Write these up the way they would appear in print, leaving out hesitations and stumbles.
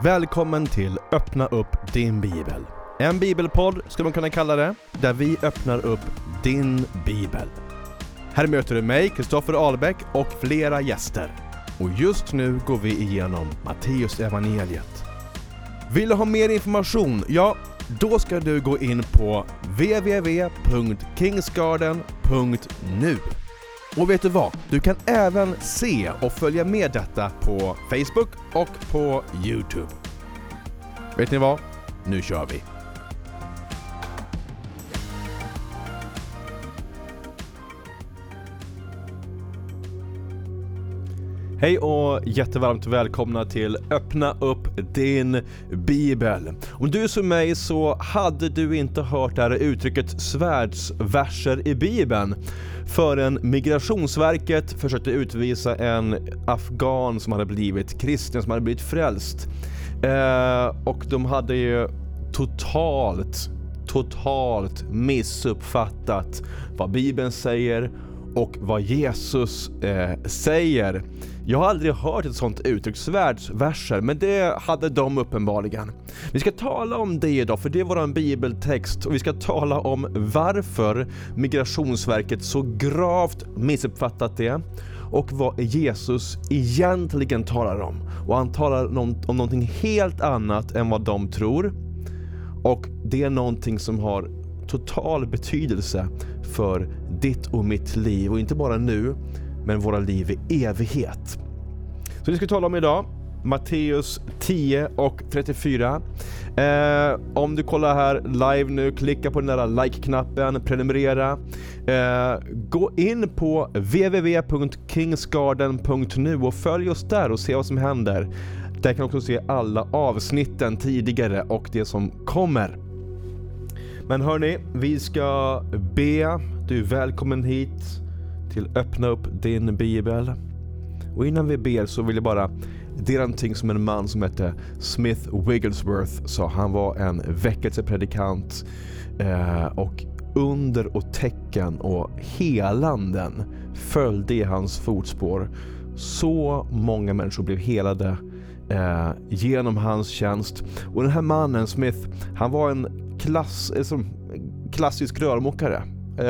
Välkommen till Öppna upp din bibel. En bibelpodd ska man kunna kalla det, där vi öppnar upp din bibel. Här möter du mig, Kristoffer Ahlbäck, och flera gäster. Och just nu går vi igenom Matteus evangeliet. Vill du ha mer information? Ja, då ska du gå in på www.kingsgarden.nu. Och vet du vad? Du kan även se och följa med detta på Facebook och på YouTube. Vet ni vad? Nu kör vi! Hej och jättevarmt välkomna till Öppna upp din bibel. Om du är som mig så hade du inte hört det här uttrycket svärdsverser i bibeln förrän Migrationsverket försökte utvisa en afghan som hade blivit kristen, som hade blivit frälst. Och de hade ju totalt missuppfattat vad Bibeln säger och vad Jesus säger. Jag har aldrig hört ett sånt uttryck, svärdsverser, men det hade de uppenbarligen. Vi ska tala om det idag, för det är vår bibeltext, och vi ska tala om varför Migrationsverket så gravt missuppfattat det och vad Jesus egentligen talar om. Och han talar om någonting helt annat än vad de tror, och det är någonting som har total betydelse för ditt och mitt liv, och inte bara nu, men våra liv i evighet. Så vi ska tala om idag Matteus 10 och 34. Om du kollar här live nu, klicka på den där like-knappen, prenumerera. Gå in på www.kingsgarden.nu och följ oss där och se vad som händer. Där kan du också se alla avsnitten tidigare och det som kommer. Men hörni, vi ska be. Du är välkommen hit till Öppna upp din bibel. Och innan vi ber så vill jag bara dela någonting som en man som hette Smith Wigglesworth sa. Han var en väckelsepredikant och under och tecken och helanden följde i hans fotspår. Så många människor blev helade genom hans tjänst. Och den här mannen Smith, han var en klassisk rörmokare.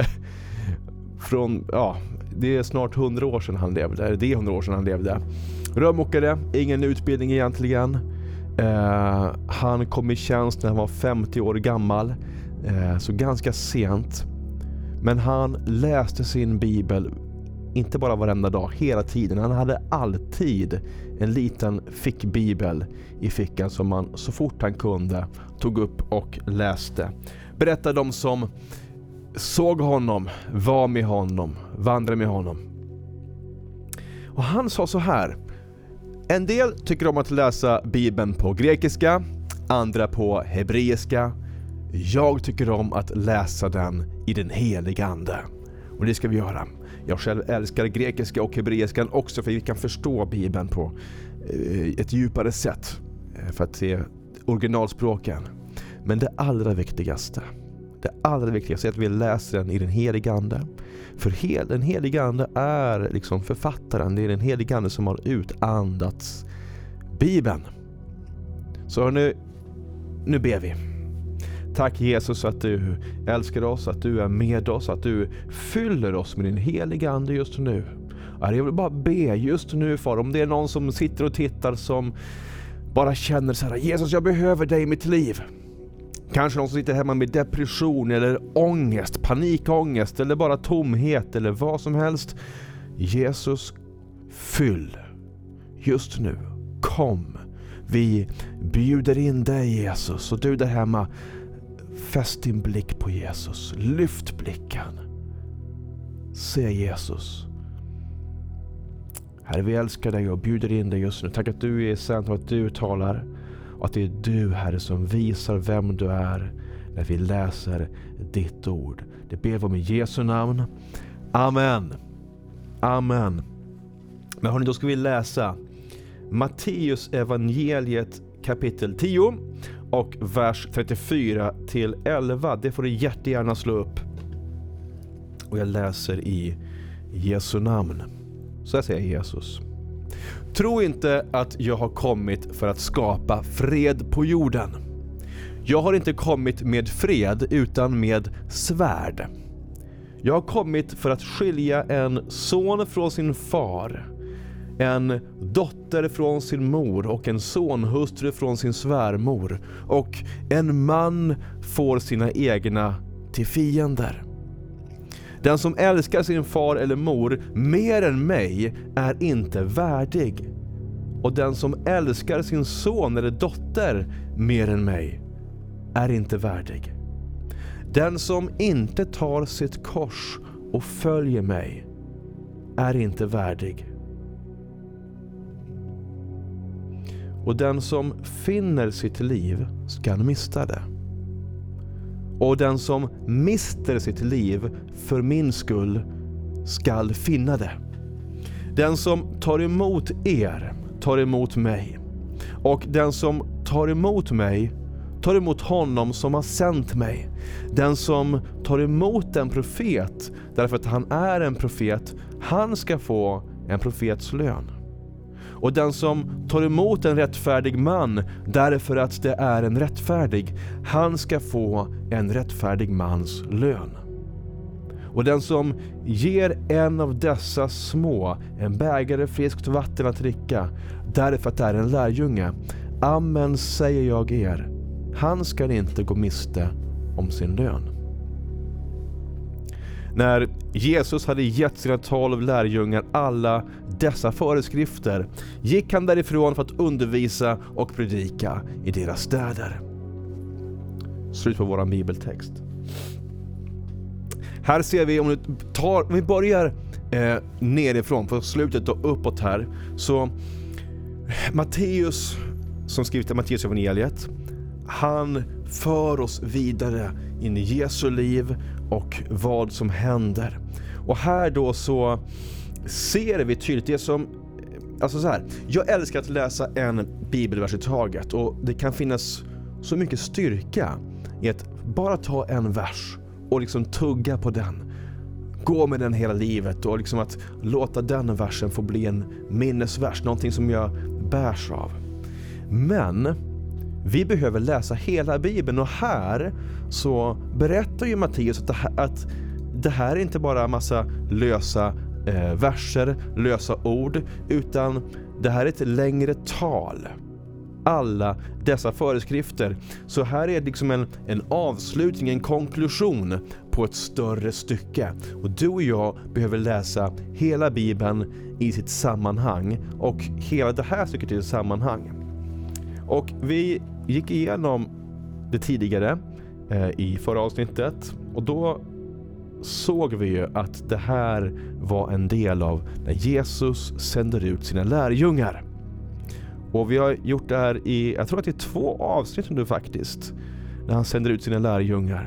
Det är snart 100 år sedan han levde. Det är 100 år sedan han levde. Rörmokare, ingen utbildning egentligen. Han kom i tjänst när han var 50 år gammal. Så ganska sent. Men han läste sin bibel inte bara varenda dag, hela tiden. Han hade alltid en liten fickbibel i fickan som han så fort han kunde tog upp och läste. Berättade de som såg honom, var med honom, vandrade med honom. Och han sa så här: en del tycker om att läsa Bibeln på grekiska, andra på hebreiska. Jag tycker om att läsa den i den heliga ande. Och det ska vi göra. Jag själv älskar grekiska och hebreiskan också, för vi kan förstå Bibeln på ett djupare sätt för att se originalspråken. Men det allra viktigaste är att vi läser den i den heliga ande. För den heliga ande är liksom författaren. Det är den heliga ande som har utandats Bibeln. Så nu ber vi. Tack Jesus att du älskar oss, att du är med oss, att du fyller oss med din heliga ande just nu. Jag vill bara be just nu, Far, om det är någon som sitter och tittar som bara känner så här: Jesus, jag behöver dig i mitt liv. Kanske någon som sitter hemma med depression eller ångest, panikångest eller bara tomhet eller vad som helst. Jesus, fyll just nu. Kom. Vi bjuder in dig, Jesus, och du där hemma, fäst din blick på Jesus. Lyft blicken. Se Jesus. Herre, vi älskar dig och bjuder in dig just nu. Tack att du är sant och att du talar. Och att det är du, Herre, som visar vem du är när vi läser ditt ord. Det ber vi om i Jesu namn. Amen. Amen. Men hörni, då ska vi läsa Matteus evangeliet kapitel 10 och vers 34 till 11. Det får du jättegärna slå upp. Och jag läser i Jesu namn. Så jag säger Jesus. Tro inte att jag har kommit för att skapa fred på jorden. Jag har inte kommit med fred utan med svärd. Jag har kommit för att skilja en son från sin far, en dotter från sin mor och en sonhustru från sin svärmor, och en man får sina egna till fiender. Den som älskar sin far eller mor mer än mig är inte värdig, och den som älskar sin son eller dotter mer än mig är inte värdig. Den som inte tar sitt kors och följer mig är inte värdig. Och den som finner sitt liv ska mista det. Och den som mister sitt liv för min skull skall finna det. Den som tar emot er tar emot mig. Och den som tar emot mig tar emot honom som har sänt mig. Den som tar emot en profet därför att han är en profet, han ska få en profets lön. Och den som tar emot en rättfärdig man därför att det är en rättfärdig, han ska få en rättfärdig mans lön. Och den som ger en av dessa små en bägare friskt vatten att dricka därför att det är en lärjunge, amen säger jag er, han ska inte gå miste om sin lön. När Jesus hade gett sina 12 lärjungar alla dessa föreskrifter gick han därifrån för att undervisa och predika i deras städer. Slut på våran bibeltext. Här ser vi, om vi börjar nerifrån på slutet och uppåt här, så Matteus, som skrivit i Matteus evangeliet, han för oss vidare in i Jesu liv och vad som händer. Och här då så ser vi tydligt det som, alltså så här, jag älskar att läsa en bibelvers i taget, och det kan finnas så mycket styrka i att bara ta en vers och liksom tugga på den. Gå med den hela livet och liksom att låta den versen få bli en minnesvers, någonting som jag bärs av. Men vi behöver läsa hela Bibeln, och här så berättar ju Matteus att det här är inte bara en massa lösa verser, lösa ord, utan det här är ett längre tal. Alla dessa föreskrifter. Så här är liksom en avslutning, en konklusion på ett större stycke. Och du och jag behöver läsa hela Bibeln i sitt sammanhang, och hela det här stycket i sitt sammanhang. Och vi gick igenom det tidigare i förra avsnittet, och då såg vi ju att det här var en del av när Jesus sänder ut sina lärjungar. Och vi har gjort det här i, jag tror att det är 2 avsnitt nu faktiskt, när han sänder ut sina lärjungar.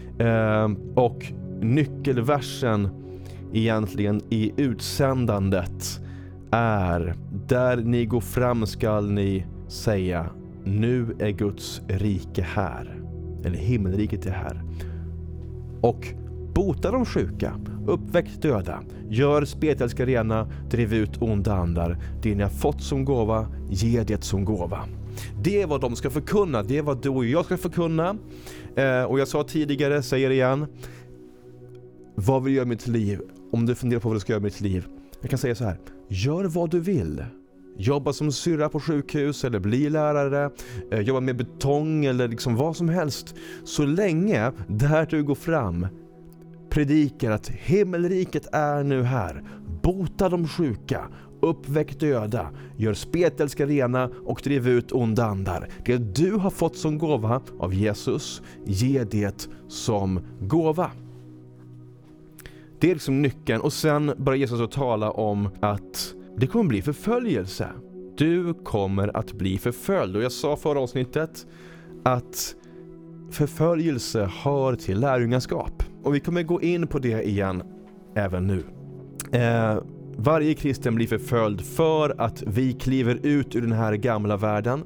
Och nyckelversen egentligen i utsändandet är: där ni går fram skall ni säga, nu är Guds rike här, eller himmelriket är här. Och bota de sjuka, uppväck döda, gör spetälska rena, driv ut onda andar. Det ni har fått som gåva, ge det som gåva. Det är vad de ska förkunna, det är vad du och jag ska förkunna. Och jag sa tidigare, säger igen, vad vill jag göra med mitt liv? Om du funderar på vad du ska göra med mitt liv, jag kan säga så här: gör vad du vill. Jobba som syrra på sjukhus, eller bli lärare, jobba med betong, eller liksom vad som helst. Så länge där du går fram predikar att himmelriket är nu här, bota de sjuka, uppväck döda, gör spetälska rena och driv ut onda andar. Det du har fått som gåva av Jesus, ge det som gåva. Det är liksom nyckeln. Och sen börjar Jesus att tala om att det kommer bli förföljelse. Du kommer att bli förföljd. Och jag sa förra avsnittet att förföljelse hör till lärjungaskap. Och vi kommer gå in på det igen även nu. Varje kristen blir förföljd för att vi kliver ut ur den här gamla världen.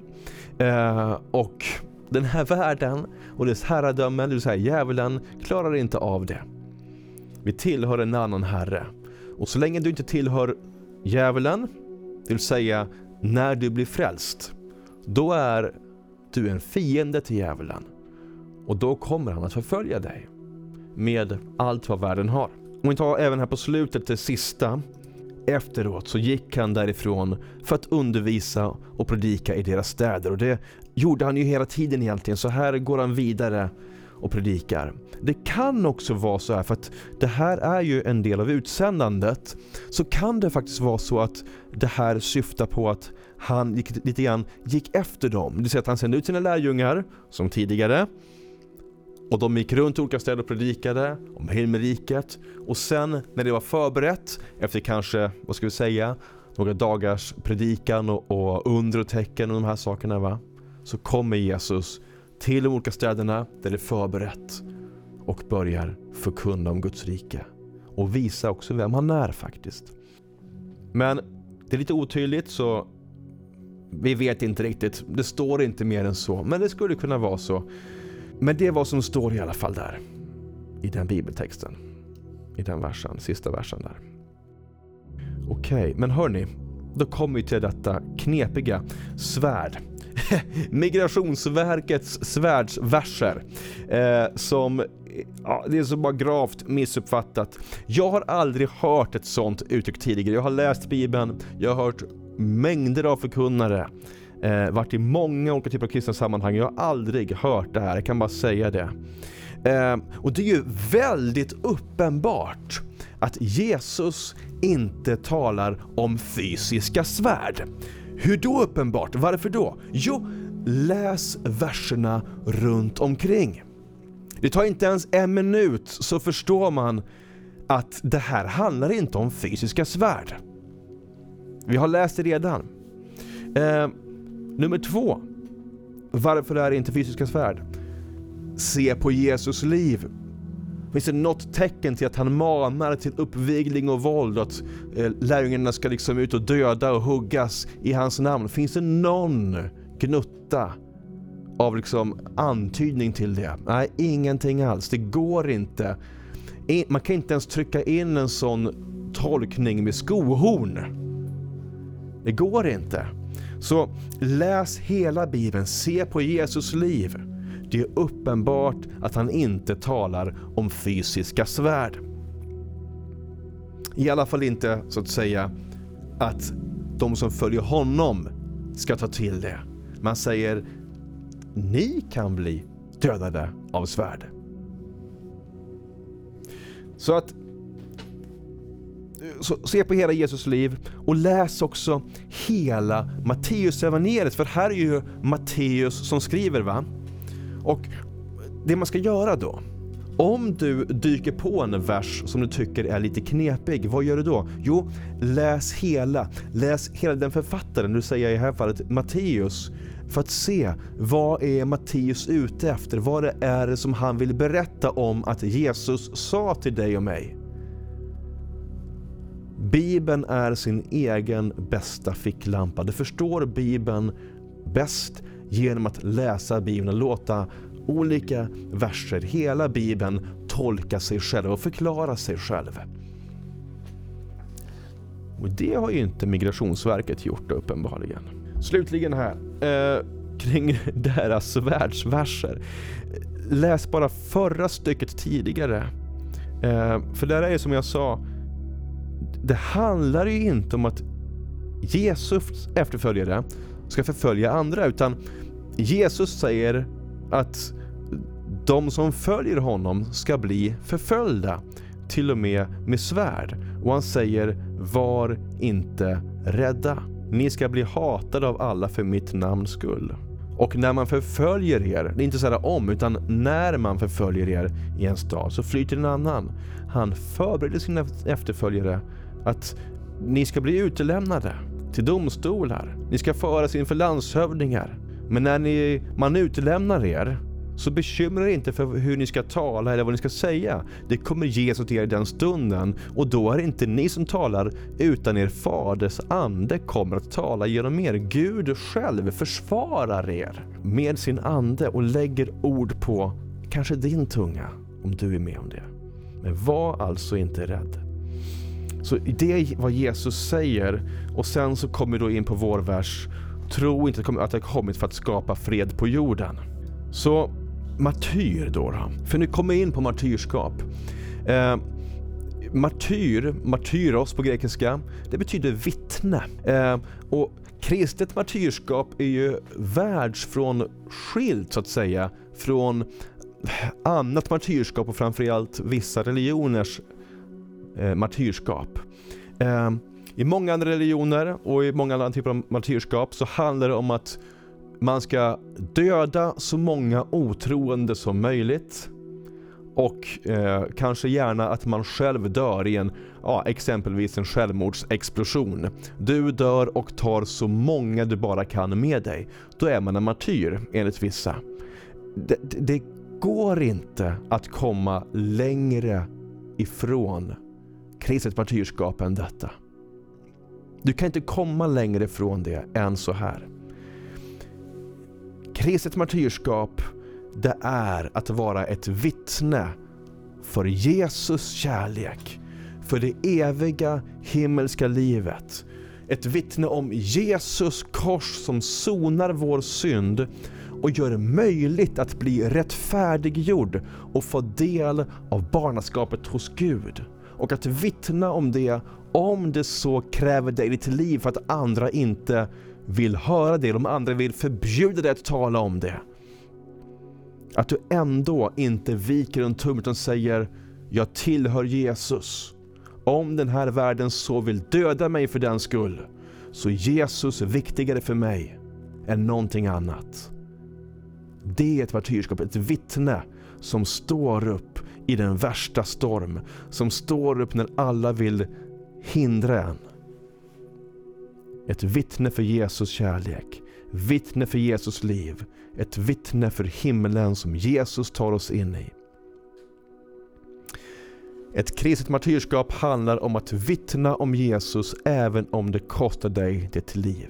Och den här världen och dess herradöme, det vill säga djävulen, klarar inte av det. Vi tillhör en annan herre. Och så länge du inte tillhör djävulen, det vill säga när du blir frälst, då är du en fiende till djävulen. Och då kommer han att förfölja dig med allt vad världen har. Om vi tar även här på slutet det sista. Efteråt så gick han därifrån för att undervisa och predika i deras städer. Och det gjorde han ju hela tiden egentligen. Så här går han vidare och predikar. Det kan också vara så här, för att det här är ju en del av utsändandet. Så kan det faktiskt vara så att det här syftar på att han lite grann gick efter dem. Det vill säga att han sände ut sina lärjungar som tidigare. Och de gick runt olika städer och predikade om himmelriket. Och sen när det var förberett, efter kanske, vad ska vi säga, några dagars predikan och under och tecken och de här sakerna, va? Så kommer Jesus till de olika städerna där det är förberett och börjar förkunna om Guds rike. Och visa också vem han är faktiskt. Men det är lite otydligt, så vi vet inte riktigt. Det står inte mer än så, men det skulle kunna vara så. Men det är vad som står i alla fall där. I den bibeltexten. I den versen, sista versen där. Okej, men hörni. Då kommer vi till detta knepiga svärd. Migrationsverkets svärdsverser. Som, ja, det är så bara gravt missuppfattat. Jag har aldrig hört ett sånt uttryck tidigare. Jag har läst Bibeln. Jag har hört mängder av förkunnare. Varit i många olika typer av kristna sammanhang. Jag har aldrig hört det här, jag kan bara säga det. Och det är ju väldigt uppenbart att Jesus inte talar om fysiska svärd. Hur då uppenbart? Varför då? Jo, läs verserna runt omkring. Det tar inte ens en minut så förstår man att det här handlar inte om fysiska svärd. Vi har läst det redan. Nummer 2. Varför är det inte fysiska svärd? Se på Jesus liv. Finns det något tecken till att han manar till uppvigling och våld? Att lärjungarna ska liksom ut och döda och huggas i hans namn? Finns det någon gnutta av liksom antydning till det? Nej, ingenting alls. Det går inte. Man kan inte ens trycka in en sån tolkning med skohorn. Det går inte. Så läs hela Bibeln, se på Jesus liv. Det är uppenbart att han inte talar om fysiska svärd. I alla fall inte, så att säga, att de som följer honom ska ta till det. Man säger, ni kan bli dödade av svärd. Så att se på hela Jesus liv och läs också hela Matteus evangeliet, för här är ju Matteus som skriver, va? Och det man ska göra då, om du dyker på en vers som du tycker är lite knepig, vad gör du då? Jo, läs hela den författaren, du säger i det här fallet Matteus, för att se vad är Matteus ute efter, vad är det som han vill berätta om att Jesus sa till dig och mig. Bibeln är sin egen bästa ficklampa. Du förstår Bibeln bäst genom att läsa Bibeln och låta olika verser, hela Bibeln, tolka sig själv och förklara sig själv. Och det har ju inte Migrationsverket gjort uppenbarligen. Slutligen här, kring deras svärdsverser. Läs bara förra stycket tidigare. För där är ju som jag sa, det handlar ju inte om att Jesus efterföljare ska förfölja andra, utan Jesus säger att de som följer honom ska bli förföljda, till och med svärd. Och han säger, var inte rädda. Ni ska bli hatade av alla för mitt namns skull. Och när man förföljer er, det är inte så här om, utan när man förföljer er i en stad så flyter en annan. Han förbereder sina efterföljare att ni ska bli utelämnade till domstolar. Ni ska föras inför landshövdingar. Men när man utelämnar er, så bekymra er inte för hur ni ska tala eller vad ni ska säga. Det kommer Jesus till er den stunden, och då är det inte ni som talar, utan er faders ande kommer att tala genom er. Gud själv försvarar er med sin ande och lägger ord på kanske din tunga, om du är med om det. Men var alltså inte rädd. Så det är vad Jesus säger. Och sen så kommer vi då in på vår vers. Tro inte att det har kommit för att skapa fred på jorden. Så martyr då. För nu kommer vi in på martyrskap. Martyros på grekiska, det betyder vittne. Och kristet martyrskap är ju världsskilt så att säga från annat martyrskap och framförallt vissa religioners martyrskap. I många andra religioner och i många andra typer av martyrskap så handlar det om att man ska döda så många otroende som möjligt och kanske gärna att man själv dör i exempelvis en självmordsexplosion. Du dör och tar så många du bara kan med dig. Då är man en martyr enligt vissa. Det går inte att komma längre ifrån kristet martyrskap än detta. Du kan inte komma längre ifrån det än så här. Kristet martyrskap, det är att vara ett vittne för Jesus kärlek, för det eviga himmelska livet. Ett vittne om Jesus kors som sonar vår synd och gör det möjligt att bli rättfärdiggjord och få del av barnaskapet hos Gud. Och att vittna om det, om det så kräver dig i ditt liv för att andra inte vill höra det, om andra vill förbjuda dig att tala om det. Att du ändå inte viker en tum utan säger: jag tillhör Jesus. Om den här världen så vill döda mig för den skull, så är Jesus viktigare för mig än någonting annat. Det är ett martyrskap, ett vittne som står upp i den värsta storm, som står upp när alla vill hindra en. Ett vittne för Jesus kärlek, vittne för Jesus liv, ett vittne för himlen som Jesus tar oss in i. Ett kristet martyrskap handlar om att vittna om Jesus även om det kostar dig ditt liv.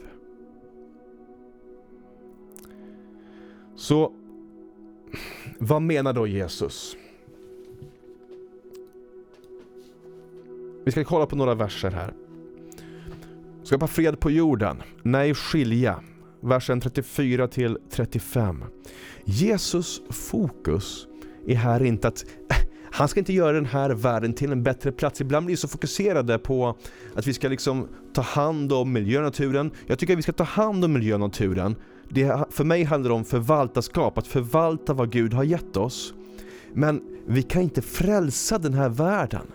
Så vad menar då Jesus? Vi ska kolla på några verser här. Skapa fred på jorden. Nej, skilja. Versen 34 till 35. Jesus fokus är här inte att han ska inte göra den här världen till en bättre plats. Ibland blir vi så fokuserade på att vi ska liksom ta hand om miljön och naturen. Jag tycker att vi ska ta hand om miljön och naturen. Det för mig handlar det om förvaltarskap, att förvalta vad Gud har gett oss. Men vi kan inte frälsa den här världen.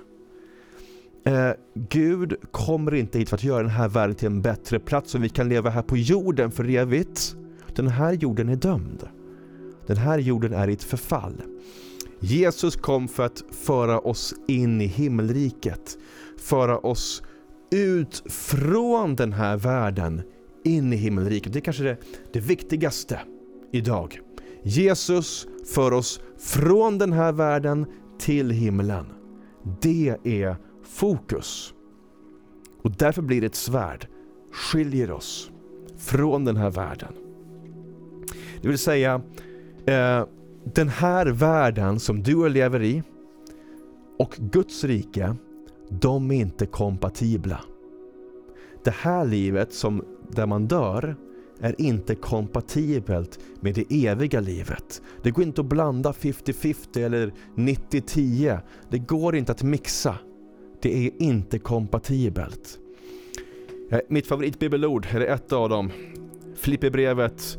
Gud kommer inte hit för att göra den här världen till en bättre plats så vi kan leva här på jorden för evigt. Den här jorden är dömd. Den här jorden är i ett förfall. Jesus kom för att föra oss in i himmelriket. Föra oss ut från den här världen in i himmelriket. Det är kanske det viktigaste idag. Jesus för oss från den här världen till himlen. Det är fokus. Och därför blir det ett svärd. Skiljer oss från den här världen. Det vill säga den här världen som du och lever i och Guds rike, de är inte kompatibla. Det här livet där man dör är inte kompatibelt med det eviga livet. Det går inte att blanda 50-50 eller 90-10. Det går inte att mixa. Det är inte kompatibelt. Mitt favoritbibelord är ett av dem. Filipperbrevet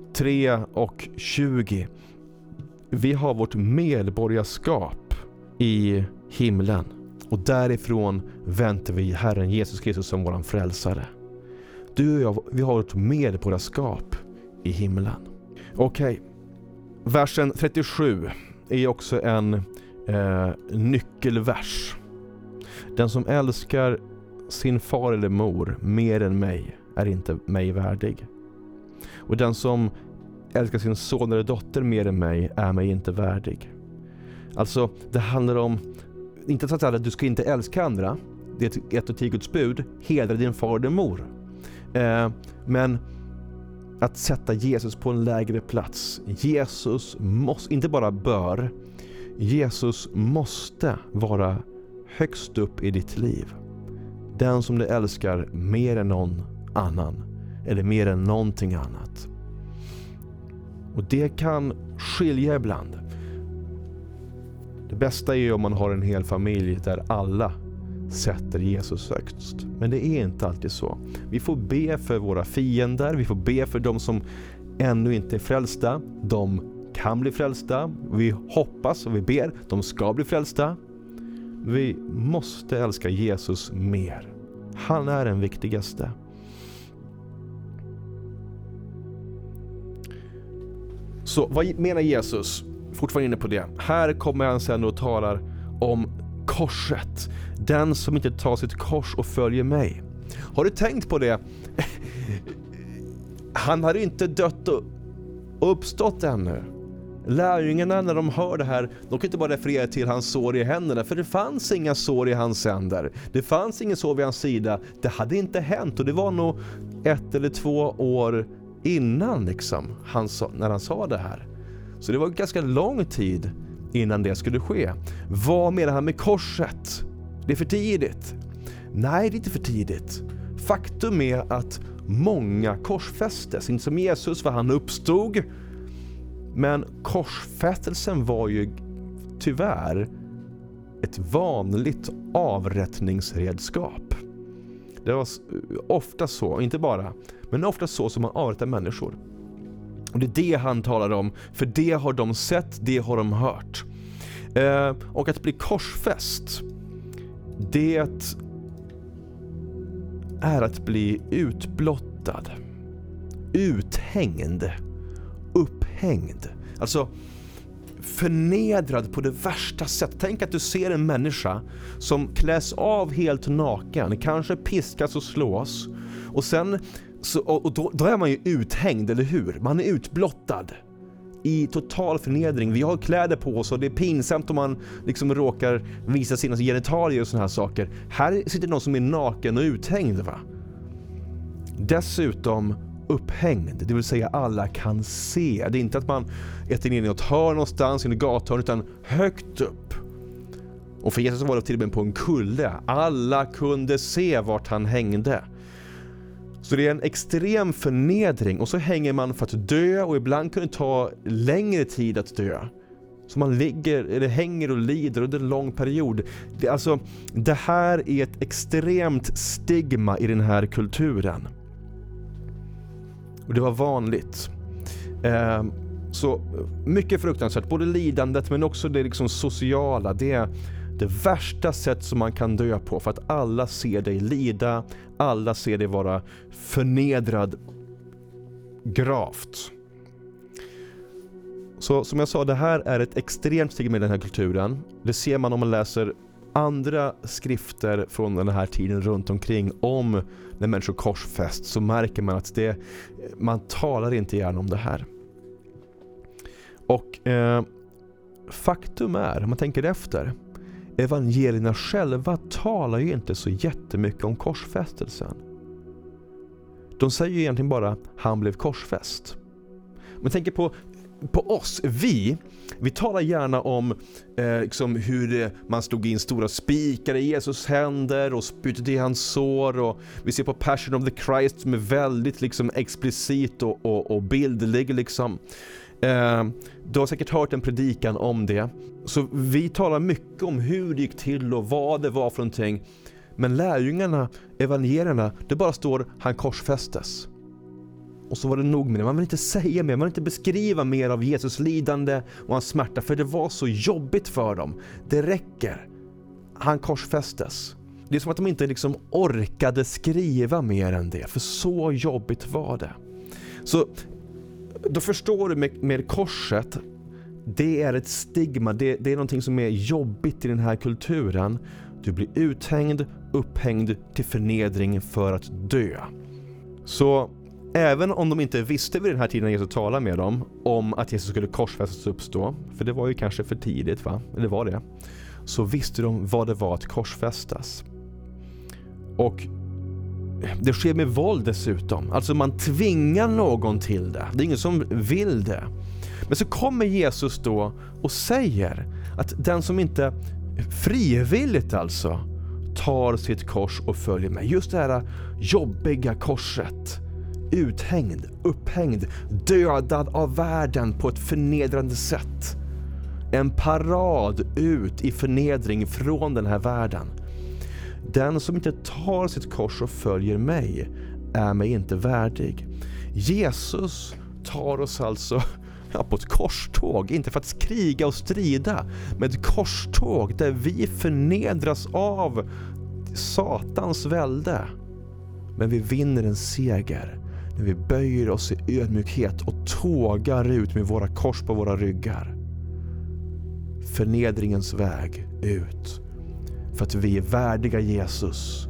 3:20. Vi har vårt medborgarskap i himlen. Och därifrån väntar vi Herren Jesus Kristus som våran frälsare. Du och jag, vi har ett medborgarskap i himlen. Okej. Versen 37 är också en nyckelvers. Den som älskar sin far eller mor mer än mig är inte mig värdig. Och den som älskar sin son eller dotter mer än mig är mig inte värdig. Alltså, det handlar om inte så att du ska inte älska andra. Det är ett och 10 Guds bud. Hedra din far eller mor. Men att sätta Jesus på en lägre plats. Jesus måste, inte bara bör, Jesus måste vara högst upp i ditt liv. Den som du älskar mer än någon annan. Eller mer än någonting annat. Och det kan skilja ibland. Det bästa är om man har en hel familj där alla sätter Jesus högst. Men det är inte alltid så. Vi får be för våra fiender. Vi får be för de som ännu inte är frälsta. De kan bli frälsta. Vi hoppas och vi ber. De ska bli frälsta. Vi måste älska Jesus mer. Han är den viktigaste. Så vad menar Jesus? Fortfarande inne på det. Här kommer han sen och talar om korset. Den som inte tar sitt kors och följer mig. Har du tänkt på det? Han hade inte dött och uppstått ännu. Lärjungarna när de hör det här, de kan inte bara referera till hans sår i händerna, för det fanns inga sår i hans händer. Det fanns ingen sår vid hans sida. Det hade inte hänt, och det var nog 1 eller 2 år innan liksom, när han sa det här. Så det var ganska lång tid innan det skulle ske. Vad menar han med korset? Det är för tidigt. Nej, det är inte för tidigt. Faktum är att många korsfästes. Inte som Jesus, för han uppstod. Men korsfästelsen var ju tyvärr ett vanligt avrättningsredskap. Det var ofta så, inte bara, men ofta så som man avrättar människor. Och det är det han talar om, för det har de sett, det har de hört. Och att bli korsfäst, det är att bli utblottad, uthängd, upphängd. Alltså förnedrad på det värsta sätt. Tänk att du ser en människa som kläs av helt naken, kanske piskas och slås, och sen då är man ju uthängd, eller hur? Man är utblottad i total förnedring. Vi har kläder på oss och det är pinsamt om man liksom råkar visa sina genitalier och såna här saker. Här sitter någon som är naken och uthängd, va? Dessutom upphängd, det vill säga alla kan se. Det är inte att man äter in i något hörn någonstans, i en gathörn, utan högt upp. Och för Jesus var det till och med på en kulle. Alla kunde se vart han hängde. Så det är en extrem förnedring, och så hänger man för att dö, och ibland kan det ta längre tid att dö. Så man hänger och lider under en lång period. Det här är ett extremt stigma i den här kulturen. Och det var vanligt. Så mycket fruktansvärt, både lidandet men också det liksom sociala. Det är det värsta sätt som man kan dö på, för att alla ser dig lida, alla ser dig vara förnedrad gravt. Så som jag sa, det här är ett extremt stigma i den här kulturen. Det ser man om man läser andra skrifter från den här tiden runt omkring om när människor korsfäst, så märker man att man talar inte gärna om det här. Och faktum är, om man tänker efter, evangelierna själva talar ju inte så jättemycket om korsfästelsen. De säger ju egentligen bara han blev korsfäst. Men tänker på oss, vi talar gärna om liksom hur man stod in stora spikar i Jesus händer och spyttade i hans sår, och vi ser på Passion of the Christ som är väldigt liksom explicit och bildlig liksom. Du har säkert hört en predikan om det. Så vi talar mycket om hur det gick till och vad det var för någonting. Men lärjungarna, evangelierna, det bara står han korsfästes. Och så var det nog med det. Man vill inte säga mer, man vill inte beskriva mer av Jesus lidande och hans smärta, för det var så jobbigt för dem. Det räcker. Han korsfästes. Det är som att de inte liksom orkade skriva mer än det, för så jobbigt var det. Så då förstår du med korset, det är ett stigma, det är någonting som är jobbigt i den här kulturen. Du blir uthängd, upphängd till förnedring för att dö. Så även om de inte visste vid den här tiden när Jesus talade med dem om att Jesus skulle korsfästas och uppstå, för det var ju kanske för tidigt, va? Eller var det? Så visste de vad det var att korsfästas. Och det sker med våld dessutom. Alltså man tvingar någon till det. Det är ingen som vill det. Men så kommer Jesus då och säger att den som inte frivilligt alltså tar sitt kors och följer mig. Just det här jobbiga korset. Uthängd, upphängd, dödad av världen på ett förnedrande sätt. En parad ut i förnedring från den här världen. Den som inte tar sitt kors och följer mig är mig inte värdig. Jesus tar oss alltså på ett korståg, inte för att kriga och strida, men ett korståg där vi förnedras av Satans välde. Men vi vinner en seger när vi böjer oss i ödmjukhet och tågar ut med våra kors på våra ryggar. Förnedringens väg ut. För att vi är värdiga Jesus.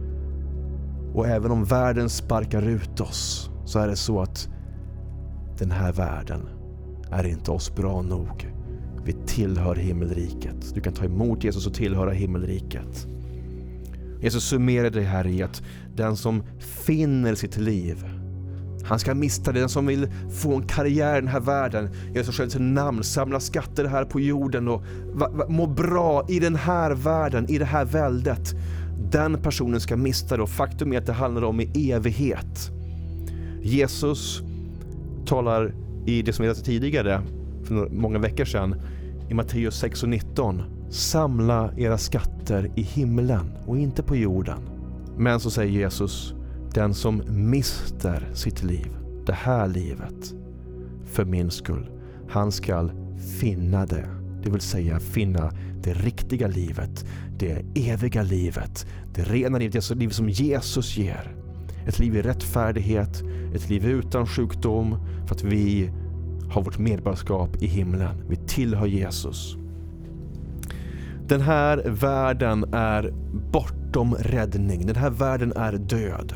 Och även om världen sparkar ut oss, så är det så att den här världen är inte oss bra nog. Vi tillhör himmelriket. Du kan ta emot Jesus och tillhöra himmelriket. Jesus summerar det här i att den som finner sitt liv, han ska mista det. Den som vill få en karriär i den här världen, göra sig själv till namn, samla skatter här på jorden och må bra i den här världen, i det här väldet, den personen ska mista det. Och faktum är att det handlar om i evighet. Jesus talar i det som vi läste tidigare för många veckor sedan i Matteus 6:19. Samla era skatter i himlen och inte på jorden. Men så säger Jesus, den som mister sitt liv, det här livet, för min skull, han ska finna det. Det vill säga finna det riktiga livet, det eviga livet, det rena livet, det liv som Jesus ger. Ett liv i rättfärdighet, ett liv utan sjukdom, för att vi har vårt medborgarskap i himlen. Vi tillhör Jesus. Den här världen är bortom räddning. Den här världen är död.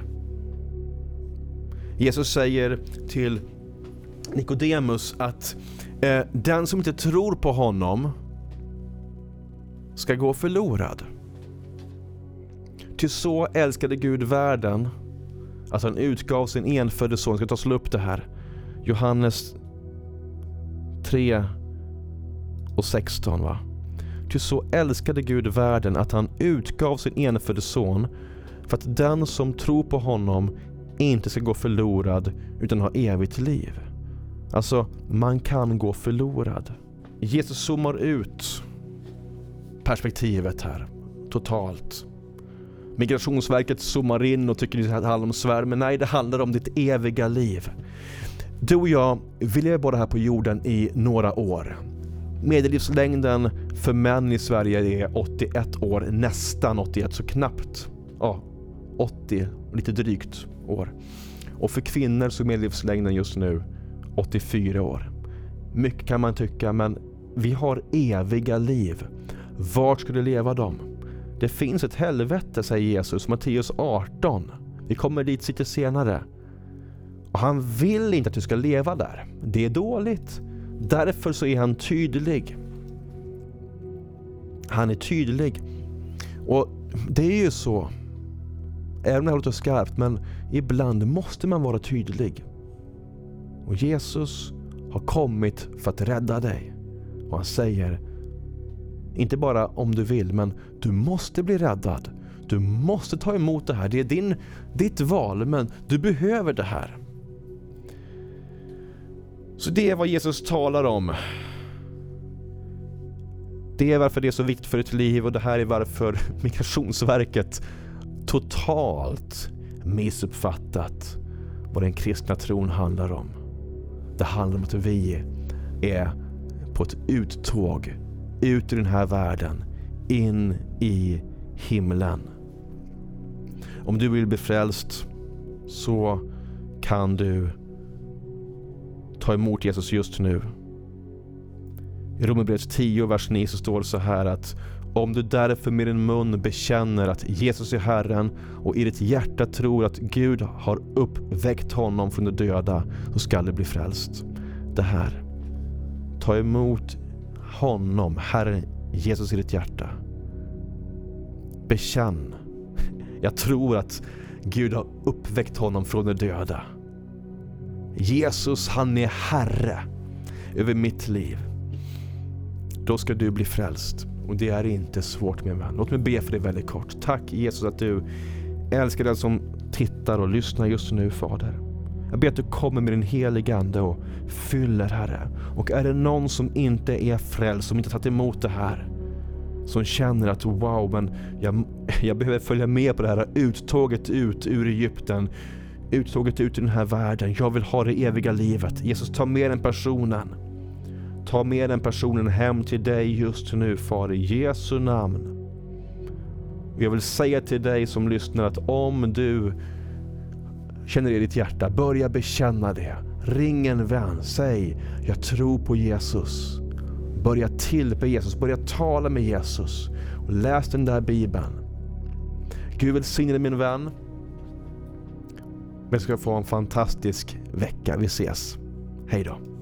Jesus säger till Nikodemus att den som inte tror på honom ska gå förlorad. Ty så älskade Gud världen att han utgav sin enfödde son. Ska ta och slå upp det här. Johannes 3:16 va? Ty så älskade Gud världen att han utgav sin enfödde son för att den som tror på honom inte ska gå förlorad utan ha evigt liv. Alltså, man kan gå förlorad. Jesus zoomar ut perspektivet här totalt. Migrationsverket zoomar in och tycker det handlar om svärm, men nej, det handlar om ditt eviga liv. Du och jag lever bara här på jorden i några år. Medellivslängden för män i Sverige är 81 år, nästan 81, så knappt 80, lite drygt år. Och för kvinnor så är medellivslängden just nu 84 år. Mycket kan man tycka, men vi har eviga liv. Vart ska du leva dem? Det finns ett helvete, säger Jesus, Matteus 18. Vi kommer dit lite senare. Och han vill inte att du ska leva där. Det är dåligt. Därför så är han tydlig. Han är tydlig. Och det är ju så. Även om det låter skarpt, men ibland måste man vara tydlig. Och Jesus har kommit för att rädda dig. Och han säger, inte bara om du vill, men du måste bli räddad. Du måste ta emot det här. Det är ditt val, men du behöver det här. Så det är vad Jesus talar om. Det är varför det är så viktigt för ett liv, och det här är varför Migrationsverket totalt missuppfattat vad den kristna tron handlar om. Det handlar om att vi är på ett uttåg ut ur den här världen in i himlen. Om du vill bli frälst så kan du ta emot Jesus just nu. I Romarbrevet 10 vers 9 så står det så här att om du därför med din mun bekänner att Jesus är Herren och i ditt hjärta tror att Gud har uppväckt honom från de döda, så skall du bli frälst. Det här. Ta emot honom, Herren Jesus, i ditt hjärta. Bekänn. Jag tror att Gud har uppväckt honom från de döda. Jesus, han är Herre över mitt liv. då ska du bli frälst. Och det är inte svårt, min vän. Låt mig be för dig väldigt kort. Tack Jesus att du älskar den som tittar och lyssnar just nu, Fader. Jag ber att du kommer med din heliga ande och fyller, Herre. Och är det någon som inte är frälst, som inte tagit emot det här, som känner att wow, men jag behöver följa med på det här uttåget ut ur Egypten, uttåget ut i den här världen. Jag vill ha det eviga livet. Jesus, ta med den personen. Ta med den personen hem till dig just nu, Far, i Jesu namn. Jag vill säga till dig som lyssnar att om du känner i ditt hjärta, börja bekänna det. Ring en vän, säg jag tror på Jesus. Börja tillbe Jesus, börja tala med Jesus och läs den där Bibeln. Gud välsigne dig, min vän. Vi ska få en fantastisk vecka. Vi ses. Hej då.